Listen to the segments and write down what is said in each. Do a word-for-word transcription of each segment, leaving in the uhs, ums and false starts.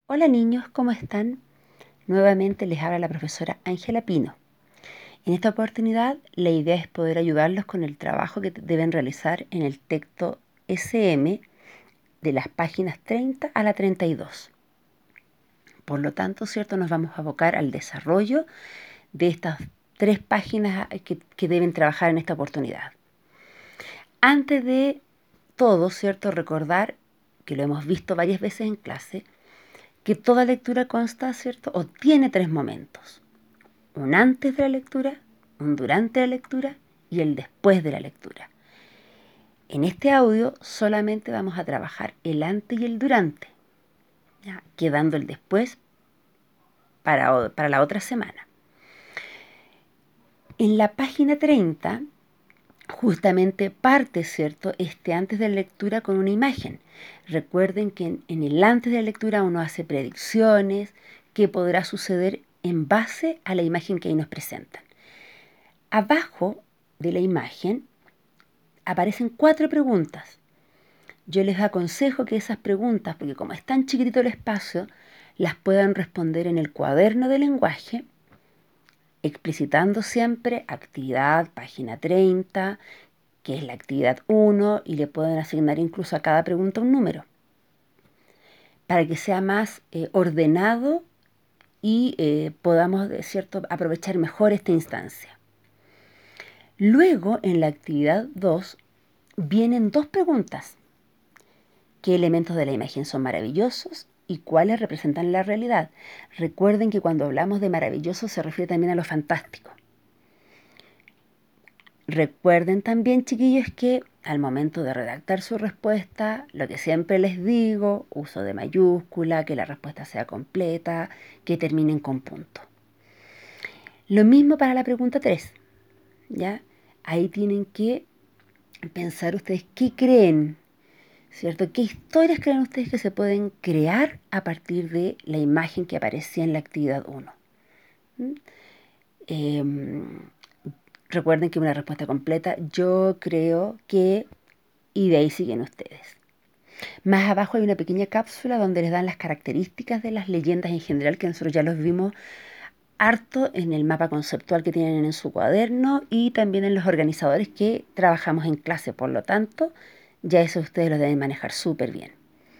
Hola niños, ¿cómo están? Nuevamente les habla la profesora Ángela Pino. En esta oportunidad la idea es poder ayudarlos con el trabajo que deben realizar en el texto ese eme de las páginas treinta a la treinta y dos. Por lo tanto, ¿cierto? Nos vamos a abocar al desarrollo de estas tres páginas que, que deben trabajar en esta oportunidad. Antes de todo, ¿cierto? Recordar, que lo hemos visto varias veces en clase, que toda lectura consta, ¿cierto? O tiene tres momentos. Un antes de la lectura, un durante la lectura y el después de la lectura. En este audio solamente vamos a trabajar el antes y el durante, ¿ya? Quedando el después para, para la otra semana. En la página treinta, justamente parte, ¿cierto?, este antes de la lectura con una imagen. Recuerden que en, en el antes de la lectura uno hace predicciones, qué podrá suceder en base a la imagen que ahí nos presentan. Abajo de la imagen aparecen cuatro preguntas. Yo les aconsejo que esas preguntas, porque como es tan chiquitito el espacio, las puedan responder en el cuaderno de lenguaje, explicitando siempre actividad, página treinta, que es la actividad uno, y le pueden asignar incluso a cada pregunta un número, para que sea más eh, ordenado y eh, podamos, de cierto, aprovechar mejor esta instancia. Luego, en la actividad dos, vienen dos preguntas. ¿Qué elementos de la imagen son maravillosos y cuáles representan la realidad? Recuerden que cuando hablamos de maravilloso se refiere también a lo fantástico. Recuerden también, chiquillos, que al momento de redactar su respuesta, lo que siempre les digo, uso de mayúscula, que la respuesta sea completa, que terminen con punto. Lo mismo para la pregunta tres, ¿ya? Ahí tienen que pensar ustedes qué creen, ¿cierto? ¿Qué historias creen ustedes que se pueden crear a partir de la imagen que aparecía en la actividad uno? ¿Mm? Eh, recuerden que una respuesta completa, yo creo que, y de ahí siguen ustedes. Más abajo hay una pequeña cápsula donde les dan las características de las leyendas en general, que nosotros ya los vimos harto en el mapa conceptual que tienen en su cuaderno y también en los organizadores que trabajamos en clase. Por lo tanto, ya eso ustedes lo deben manejar súper bien.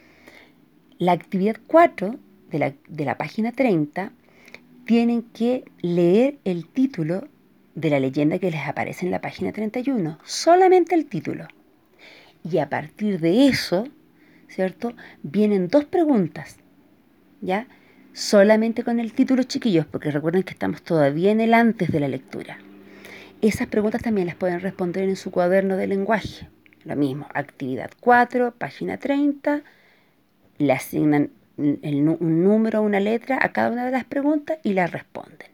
La actividad cuatro de la, de la página treinta, tienen que leer el título de la leyenda que les aparece en la página treinta y uno, solamente el título. Y a partir de eso, ¿cierto?, vienen dos preguntas, ¿ya? Solamente con el título, chiquillos, porque recuerden que estamos todavía en el antes de la lectura. Esas preguntas también las pueden responder en su cuaderno de lenguaje. Lo mismo, actividad cuatro, página treinta, le asignan el, un número o una letra a cada una de las preguntas y las responden.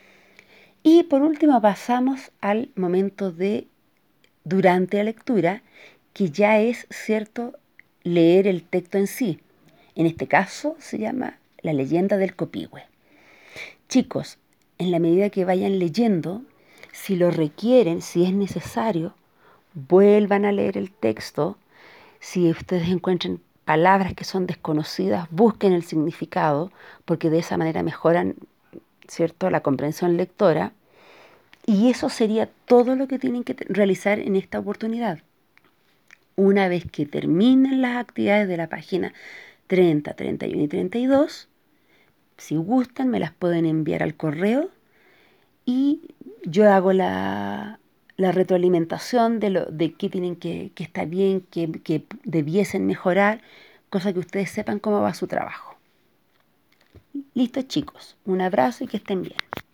Y por último pasamos al momento de durante la lectura, que ya es, cierto, leer el texto en sí. En este caso se llama La leyenda del Copihue. Chicos, en la medida que vayan leyendo, si lo requieren, si es necesario, vuelvan a leer el texto. Si ustedes encuentran palabras que son desconocidas, busquen el significado, porque de esa manera mejoran, ¿cierto?, la comprensión lectora. Y eso sería todo lo que tienen que realizar en esta oportunidad. Una vez que terminen las actividades de la página treinta, treinta y uno y treinta y dos, si gustan me las pueden enviar al correo y yo hago la, la retroalimentación de, lo, de qué tienen que, que estar bien, que, que debiesen mejorar, cosa que ustedes sepan cómo va su trabajo. Listo, chicos, un abrazo y que estén bien.